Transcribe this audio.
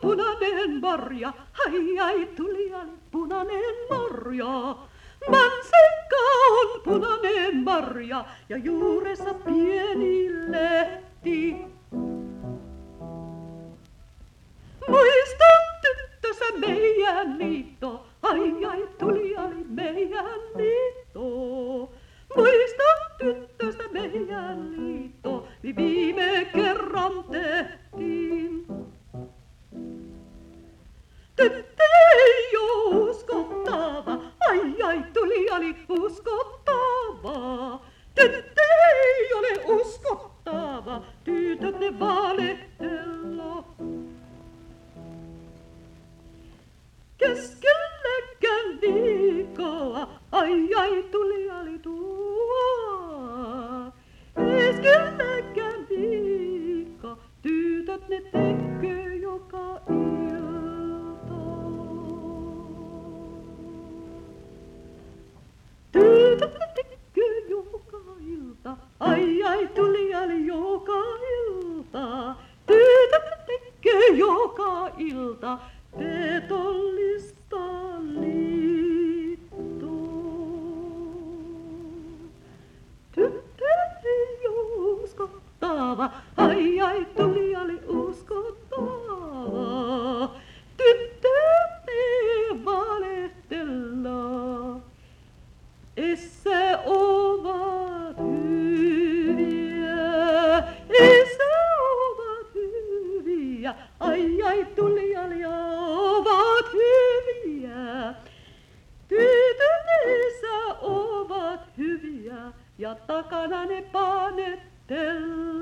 punainen marja, ai tuliali punainen marja. Mansikka on punainen marja ja juuressa pieni lehti. Muista tyttösä meidän liitto, ai tuliali meidän liitto. Muista tyttöstä meidän liitto, viime kerran tehtiin. Tyttö ei oo uskottava, ai tuliali uskottava. Tyttö ei ole uskottava, tytöt ne valehtella. Keskelläkään viikkoa, ai tuliali tuo. Keskelläkään viikkoa, tytöt ne tekee joka ilta. Tytöt ne tekee joka ilta, ai tuliali joka ilta. Tytöt ne tekee joka ilta, petollista liittoa. Tyttö ei oo uskottava, ai tuliali uskottava. Tyttö ei valehtella, esse ovat hyviä, esse ovat hyviä, ai tuliali ovat hyviä. Tytön isä ovat hyviä ja takana ne panettellaan.